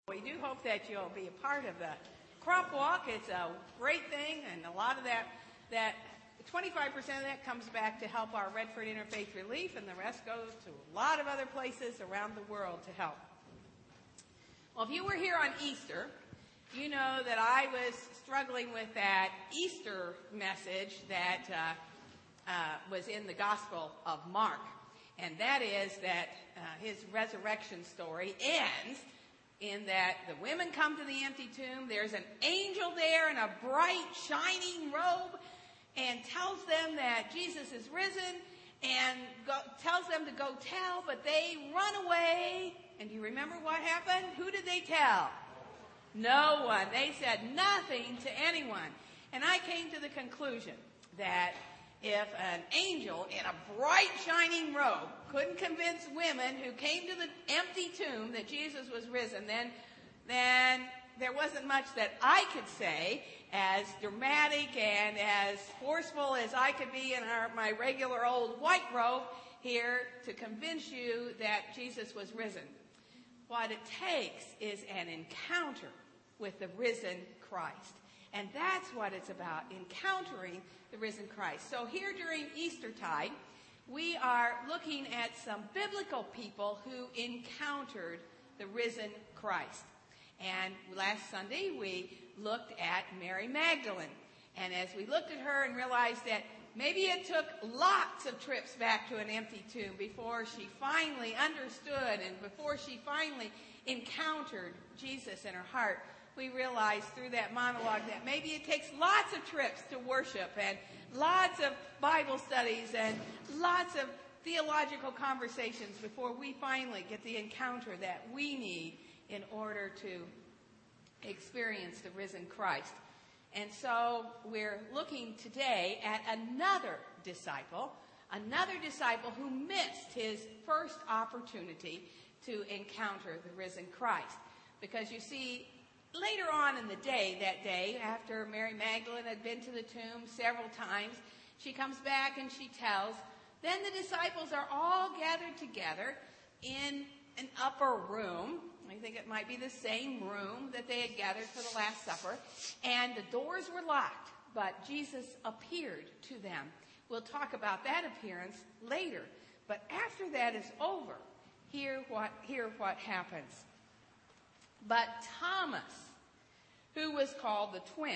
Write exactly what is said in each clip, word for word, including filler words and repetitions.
We do hope that you'll be a part of the crop walk. It's a great thing, and a lot of that, that twenty-five percent of that comes back to help our Redford Interfaith Relief, and the rest goes to a lot of other places around the world to help. Well, if you were here on Easter, you know that I was struggling with that Easter message that uh, uh, was in the Gospel of Mark, and that is that uh, his resurrection story ends in that the women come to the empty tomb. There's an angel there in a bright, shining robe and tells them that Jesus is risen and go, tells them to go tell, but they run away. And do you remember what happened? Who did they tell? No one. They said nothing to anyone. And I came to the conclusion that if an angel in a bright, shining robe couldn't convince women who came to the empty tomb that Jesus was risen, then, then there wasn't much that I could say as dramatic and as forceful as I could be in our, my regular old white robe here to convince you that Jesus was risen. What it takes is an encounter with the risen Christ. And that's what it's about, encountering the risen Christ. So here during Eastertide, we are looking at some biblical people who encountered the risen Christ. And last Sunday, we looked at Mary Magdalene. And as we looked at her and realized that maybe it took lots of trips back to an empty tomb before she finally understood and before she finally encountered Jesus in her heart, we realized through that monologue that maybe it takes lots of trips to worship and lots of Bible studies and lots of theological conversations before we finally get the encounter that we need in order to experience the risen Christ. And so we're looking today at another disciple, another disciple who missed his first opportunity to encounter the risen Christ. Because you see, later on in the day, that day, after Mary Magdalene had been to the tomb several times, she comes back and she tells, then the disciples are all gathered together in an upper room. I think it might be the same room that they had gathered for the Last Supper. And the doors were locked, but Jesus appeared to them. We'll talk about that appearance later. But after that is over, hear what, hear what happens. But Thomas, who was called the twin,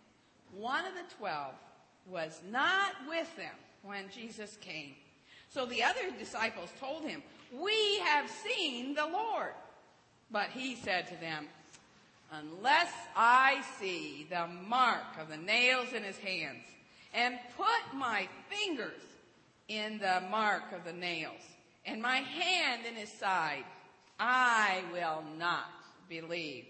one of the twelve, was not with them when Jesus came. So the other disciples told him, we have seen the Lord. But he said to them, unless I see the mark of the nails in his hands and put my fingers in the mark of the nails and my hand in his side, I will not believe.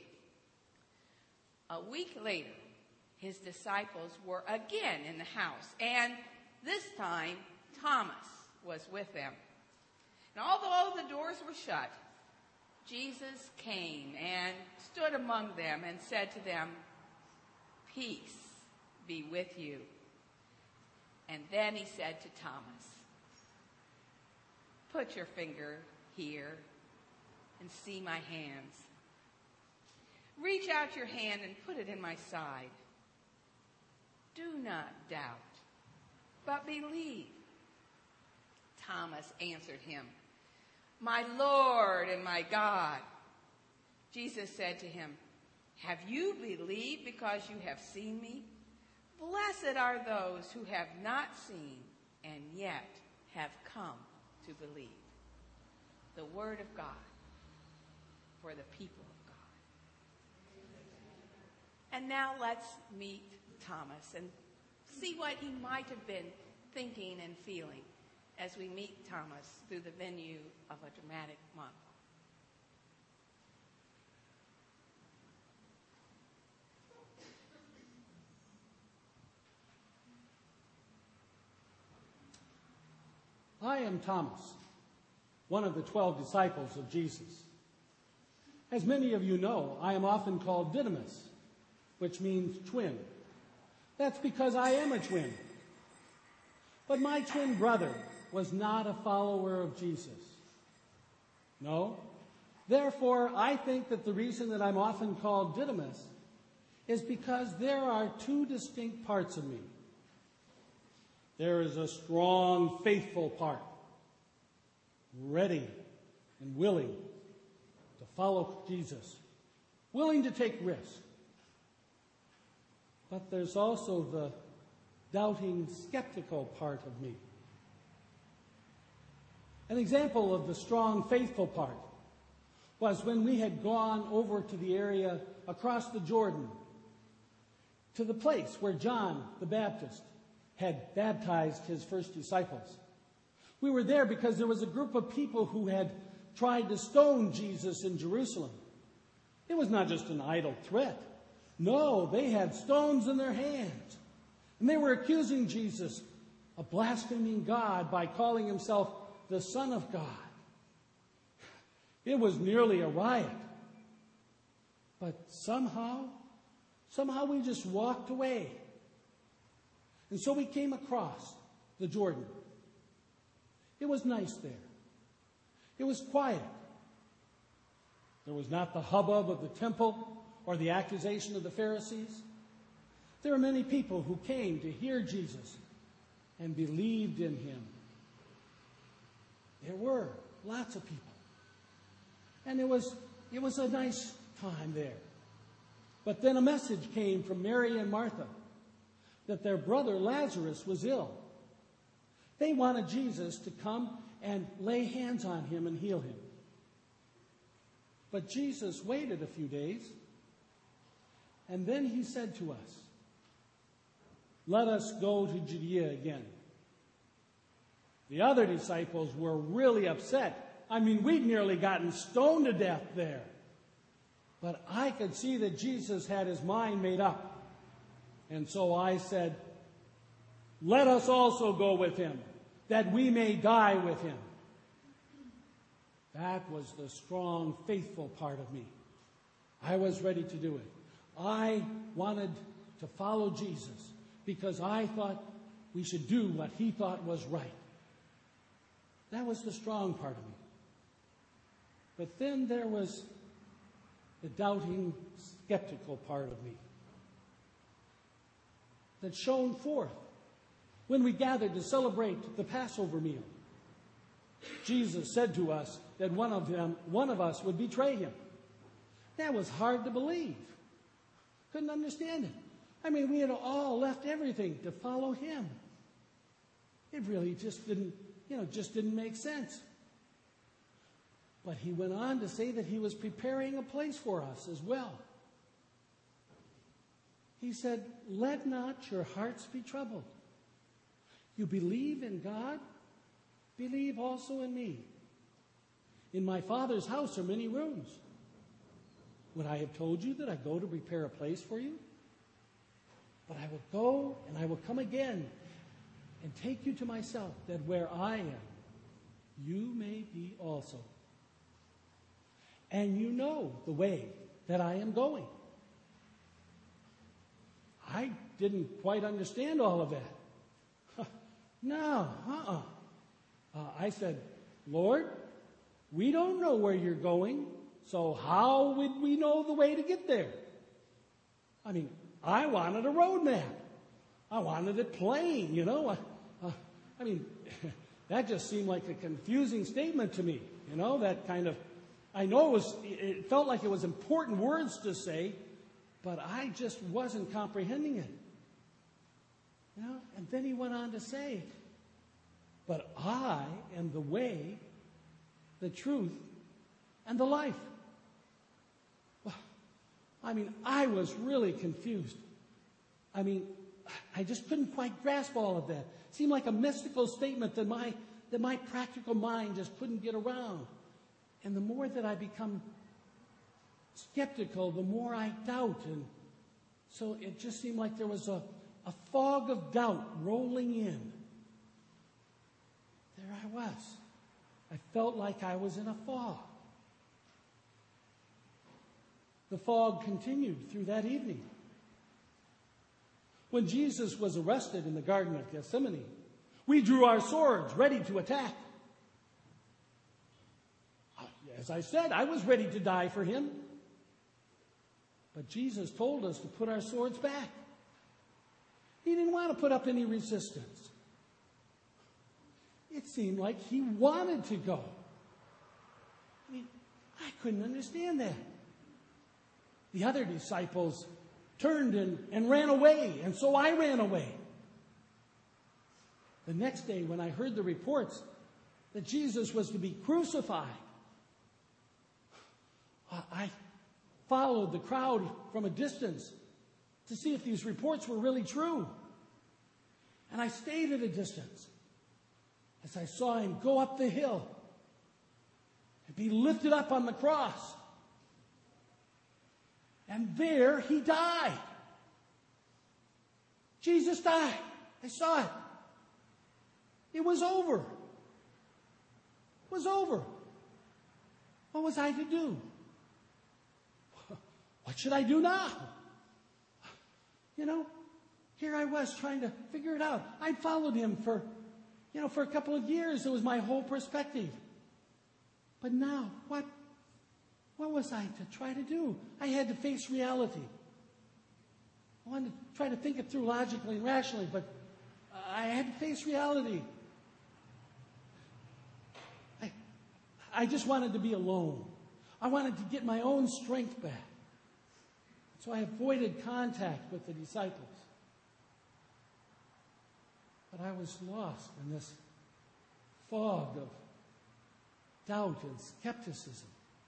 A week later, his disciples were again in the house, and this time Thomas was with them. And although the doors were shut, Jesus came and stood among them and said to them, peace be with you. And then he said to Thomas, put your finger here and see my hands. Reach out your hand and put it in my side. Do not doubt, but believe. Thomas answered him, my Lord and my God. Jesus said to him, have you believed because you have seen me? Blessed are those who have not seen and yet have come to believe. The word of God for the people of God. And now let's meet Thomas and see what he might have been thinking and feeling as we meet Thomas through the venue of a dramatic monologue. I am Thomas, one of the twelve disciples of Jesus. As many of you know, I am often called Didymus, which means twin. That's because I am a twin. But my twin brother was not a follower of Jesus. No, Therefore, I think that the reason that I'm often called Didymus is because there are two distinct parts of me. There is a strong, faithful part, ready and willing to follow Jesus, willing to take risks. But there's also the doubting, skeptical part of me. An example of the strong, faithful part was when we had gone over to the area across the Jordan, to the place where John the Baptist had baptized his first disciples. We were there because there was a group of people who had tried to stone Jesus in Jerusalem. It was not just an idle threat. No, they had stones in their hands. And they were accusing Jesus of blaspheming God by calling himself the Son of God. It was nearly a riot. But somehow, somehow we just walked away. And so we came across the Jordan. It was nice there. It was quiet. There was not the hubbub of the temple or the accusation of the Pharisees. There were many people who came to hear Jesus and believed in him. There were lots of people. And it was, it was a nice time there. But then a message came from Mary and Martha that their brother Lazarus was ill. They wanted Jesus to come and lay hands on him and heal him. But Jesus waited a few days, and then he said to us, "Let us go to Judea again." The other disciples were really upset. I mean, we'd nearly gotten stoned to death there. But I could see that Jesus had his mind made up. And so I said, "Let us also go with him, that we may die with him." That was the strong, faithful part of me. I was ready to do it. I wanted to follow Jesus because I thought we should do what he thought was right. That was the strong part of me. But then there was the doubting, skeptical part of me that shone forth when we gathered to celebrate the Passover meal. Jesus said to us that one of them, one of us would betray him. That was hard to believe. Couldn't understand it. I mean, we had all left everything to follow him. It really just didn't, you know, just didn't make sense. But he went on to say that he was preparing a place for us as well. He said, "Let not your hearts be troubled. You believe in God, believe also in me. In my Father's house are many rooms. Would I have told you that I go to prepare a place for you? But I will go and I will come again and take you to myself, that where I am, you may be also. And you know the way that I am going." I didn't quite understand all of that. No, uh-uh. Uh, I said, "Lord, we don't know where you're going, so how would we know the way to get there?" I mean, I wanted a road map. I wanted it plain, you know. Uh, uh, I mean, that just seemed like a confusing statement to me, you know, that kind of, I know it was, it felt like it was important words to say, but I just wasn't comprehending it. You know? And then he went on to say, "But I am the way, the truth, and the life." Well, I mean, I was really confused. I mean, I just couldn't quite grasp all of that. It seemed like a mystical statement that my, that my practical mind just couldn't get around. And the more that I become skeptical, the more I doubt. And so it just seemed like there was a, a fog of doubt rolling in. There I was. I felt like I was in a fog. The fog continued through that evening. When Jesus was arrested in the Garden of Gethsemane, we drew our swords ready to attack. As I said, I was ready to die for him. But Jesus told us to put our swords back. He didn't want to put up any resistance. It seemed like he wanted to go. I mean, I couldn't understand that. The other disciples turned and, and ran away, and so I ran away. The next day, when I heard the reports that Jesus was to be crucified, I followed the crowd from a distance to see if these reports were really true. And I stayed at a distance as I saw him go up the hill and be lifted up on the cross. And there he died. Jesus died. I saw it. It was over. It was over. What was I to do? What should I do now? You know, here I was trying to figure it out. I'd followed him for, you know, for a couple of years. It was my whole perspective. But now, what, what was I to try to do? I had to face reality. I wanted to try to think it through logically and rationally, but I had to face reality. I, I just wanted to be alone. I wanted to get my own strength back. So I avoided contact with the disciples. But I was lost in this fog of doubt and skepticism.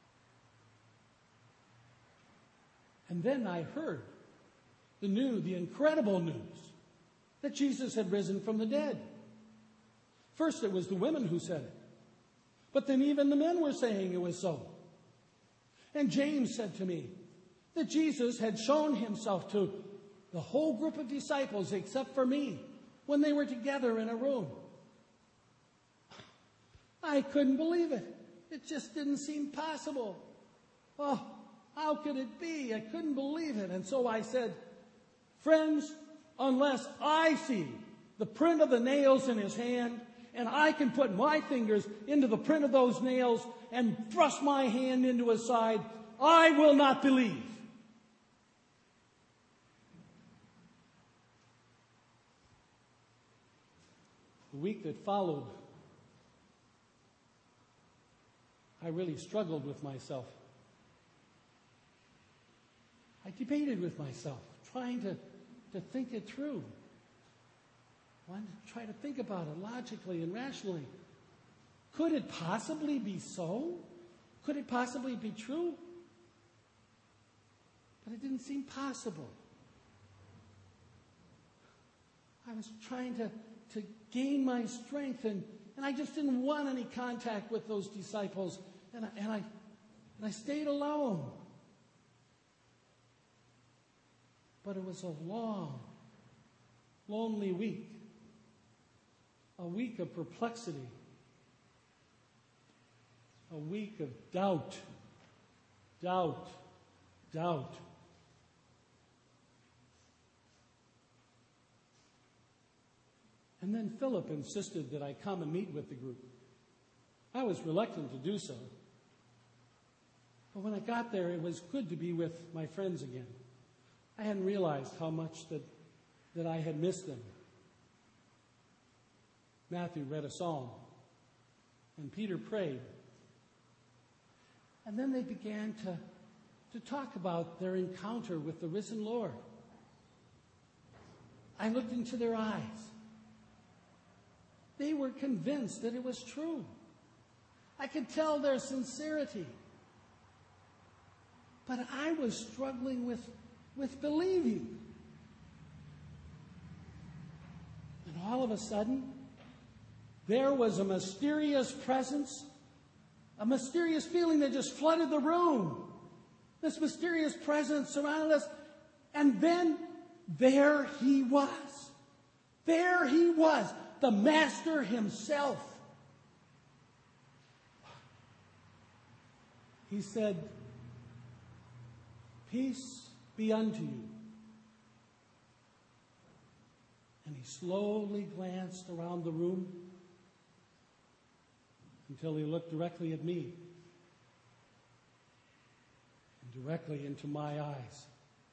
And then I heard the new, the incredible news that Jesus had risen from the dead. First it was the women who said it. But then even the men were saying it was so. And James said to me that Jesus had shown himself to the whole group of disciples except for me when they were together in a room. I couldn't believe it. It just didn't seem possible. Oh, how could it be? I couldn't believe it. And so I said, friends, unless I see the print of the nails in his hand, and I can put my fingers into the print of those nails and thrust my hand into his side, I will not believe. The week that followed, I really struggled with myself. I debated with myself, trying to, to think it through. I wanted to try to think about it logically and rationally. Could it possibly be so? Could it possibly be true? But it didn't seem possible. I was trying to, to gain my strength, and, and I just didn't want any contact with those disciples, and I, and I, and I stayed alone. But it was a long, lonely week. A week of perplexity. A week of doubt. Doubt. Doubt. And then Philip insisted that I come and meet with the group. I was reluctant to do so. But when I got there, it was good to be with my friends again. I hadn't realized how much that, that I had missed them. Matthew read a psalm, and Peter prayed. And then they began to, to talk about their encounter with the risen Lord. I looked into their eyes. They were convinced that it was true. I could tell their sincerity. But I was struggling with, with believing. And all of a sudden, there was a mysterious presence, a mysterious feeling that just flooded the room. This mysterious presence surrounded us. And then there he was. There he was, the Master himself. He said, "Peace be unto you." And he slowly glanced around the room until he looked directly at me. directly into my eyes.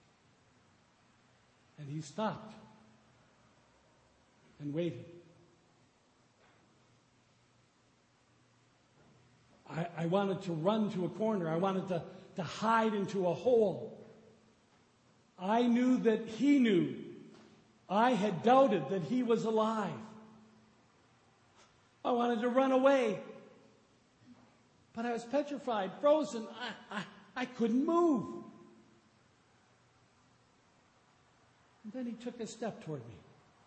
And he stopped and waited. I, I wanted to run to a corner. I wanted to, to hide into a hole. I knew that he knew. I had doubted that he was alive. I wanted to run away. But I was petrified, frozen. I, I, I couldn't move. And then he took a step toward me.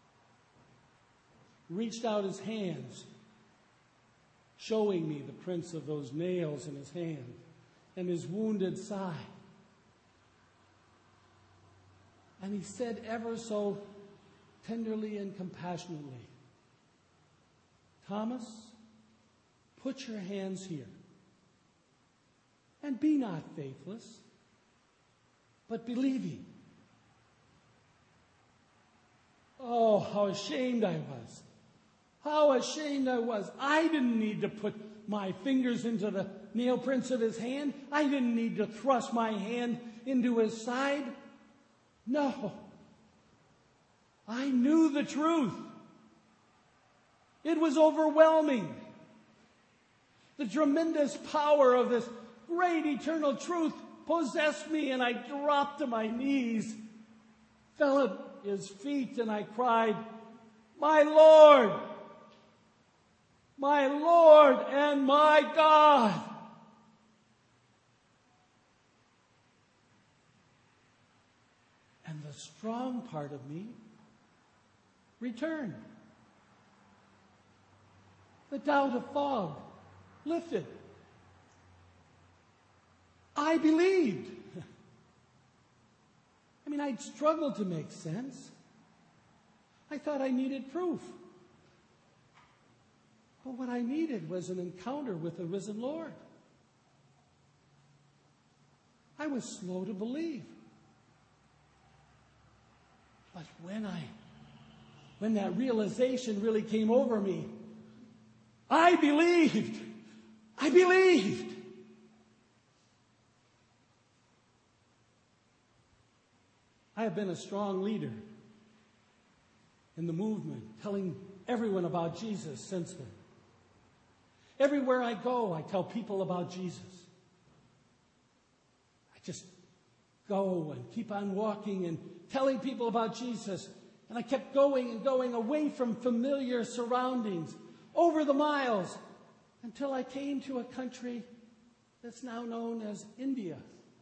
Reached out his hands, showing me the prints of those nails in his hand and his wounded side. And he said ever so tenderly and compassionately, "Thomas, put your hands here. And be not faithless, but believing." Oh, how ashamed I was. How ashamed I was. I didn't need to put my fingers into the nail prints of his hand. I didn't need to thrust my hand into his side. No. I knew the truth. It was overwhelming. The tremendous power of this great eternal truth possessed me, and I dropped to my knees, fell at his feet, and I cried, "My Lord, my Lord and my God." And the strong part of me returned. The doubt of fog lifted. I believed. I mean, I'd struggled to make sense. I thought I needed proof. But what I needed was an encounter with the risen Lord. I was slow to believe. But when I, when that realization really came over me, I believed. I believed. I have been a strong leader in the movement, telling everyone about Jesus since then. Everywhere I go, I tell people about Jesus. I just go and keep on walking and telling people about Jesus. And I kept going and going away from familiar surroundings, over the miles, until I came to a country that's now known as India.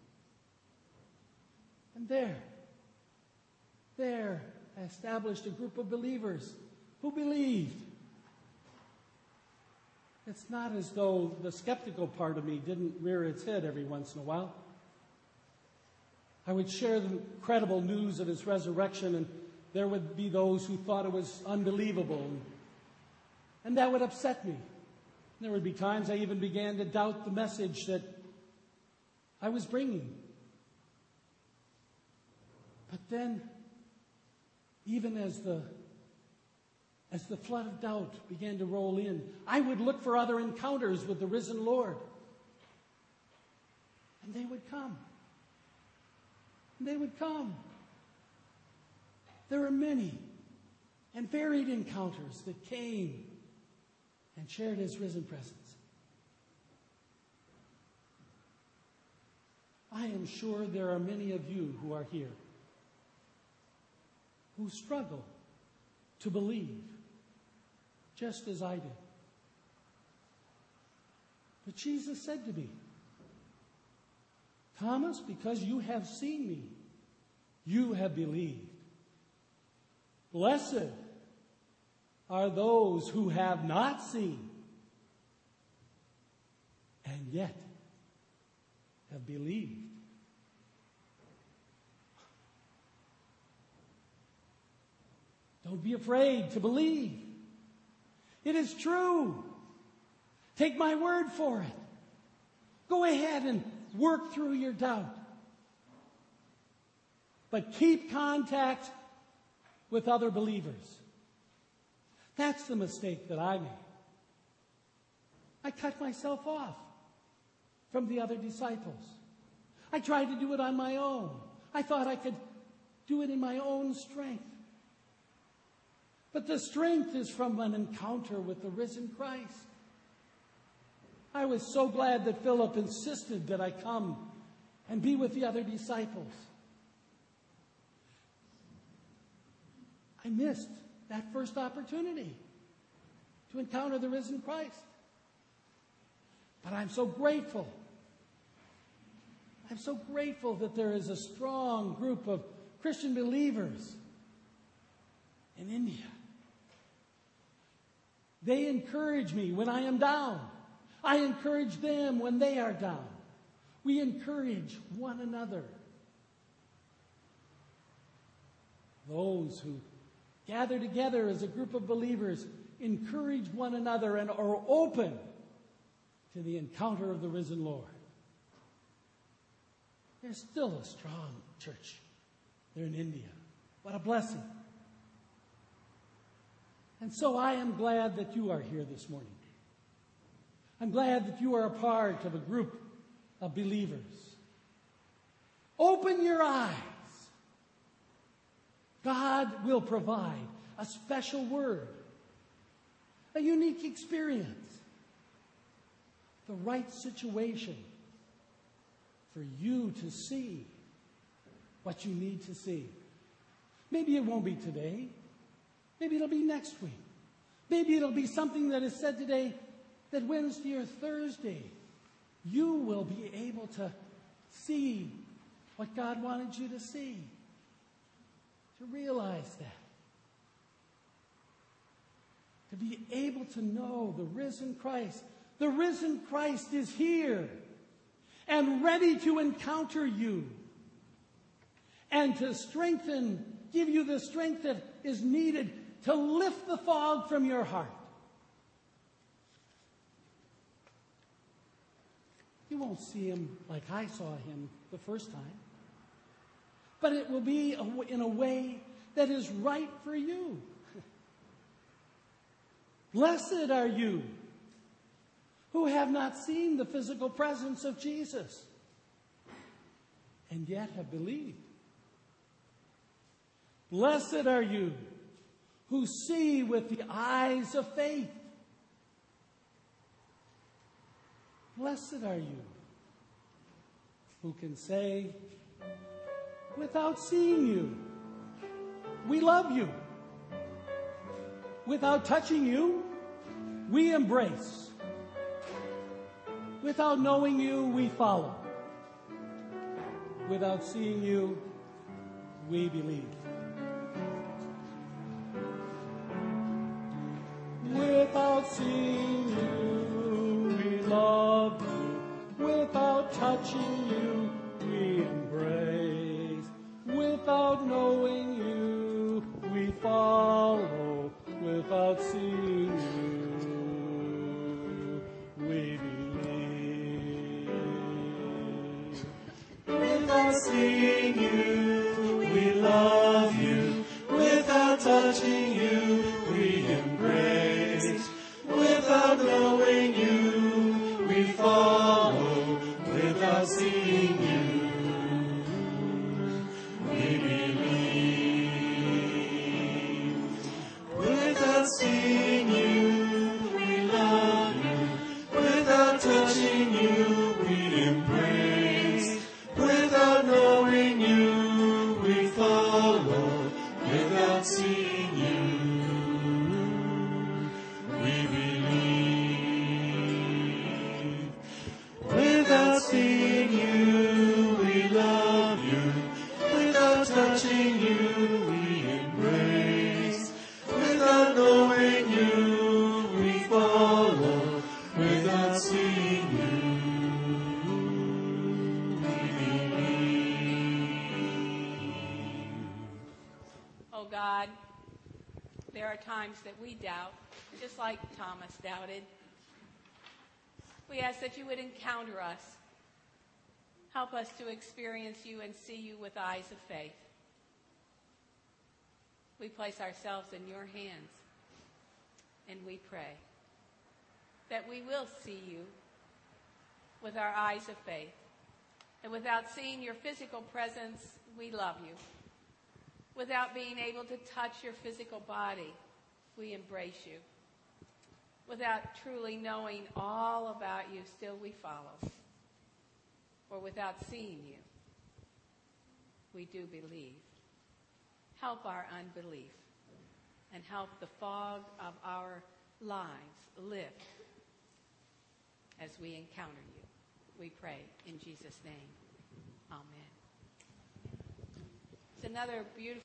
And there, there, I established a group of believers who believed. It's not as though the skeptical part of me didn't rear its head every once in a while. I would share the incredible news of his resurrection, and there would be those who thought it was unbelievable, and, and that would upset me. There would be times I even began to doubt the message that I was bringing. But then, even as the as the flood of doubt began to roll in, I would look for other encounters with the risen Lord. And they would come. And they would come. There were many and varied encounters that came and shared his risen presence. I am sure there are many of you who are here who struggle to believe, just as I did. But Jesus said to me, "Thomas, because you have seen me, you have believed. Blessed are those who have not seen and yet have believed." Don't be afraid to believe. It is true. Take my word for it. Go ahead and work through your doubt. But keep contact with other believers. That's the mistake that I made. I cut myself off from the other disciples. I tried to do it on my own. I thought I could do it in my own strength. But the strength is from an encounter with the risen Christ. I was so glad that Philip insisted that I come and be with the other disciples. I missed that first opportunity to encounter the risen Christ. But I'm so grateful. I'm so grateful that there is a strong group of Christian believers in India. They encourage me when I am down. I encourage them when they are down. We encourage one another. Those who gather together as a group of believers encourage one another and are open to the encounter of the risen Lord. There's still a strong church there in India. What a blessing. And so I am glad that you are here this morning. I'm glad that you are a part of a group of believers. Open your eyes. God will provide a special word, a unique experience, the right situation for you to see what you need to see. Maybe it won't be today. Maybe it'll be next week. Maybe it'll be something that is said today that Wednesday or Thursday you will be able to see what God wanted you to see, to realize that, to be able to know the risen Christ. The risen Christ is here and ready to encounter you and to strengthen, give you the strength that is needed to lift the fog from your heart. You won't see him like I saw him the first time, but it will be in a way that is right for you. Blessed are you who have not seen the physical presence of Jesus and yet have believed. Blessed are you who see with the eyes of faith. Blessed are you who can say, without seeing you, we love you. Without touching you, we embrace. Without knowing you, we follow. Without seeing you, we believe. Without seeing you, we love you. Without touching you, we embrace. Without knowing you, we follow. Without seeing you, we believe. Without seeing you, we love you. Without touching you, we embrace. Without knowing you, we follow. Without seeing you, we believe. Without seeing you, we love you. Without touching you, we embrace. Without knowing you, we follow. Without seeing you, we believe. Without seeing you, we love you. Without touching you, we embrace. Without knowing you, we follow. Without seeing you, we believe. Oh God, there are times that we doubt, just like Thomas doubted. We ask that you would encounter us. Help us to experience you and see you with eyes of faith. We place ourselves in your hands, and we pray that we will see you with our eyes of faith And without seeing your physical presence, we love you. Without being able to touch your physical body, we embrace you. Without truly knowing all about you, still we follow. Or without seeing you, we do believe. Help our unbelief and help the fog of our lives lift as we encounter you. We pray in Jesus' name. Amen. It's another beautiful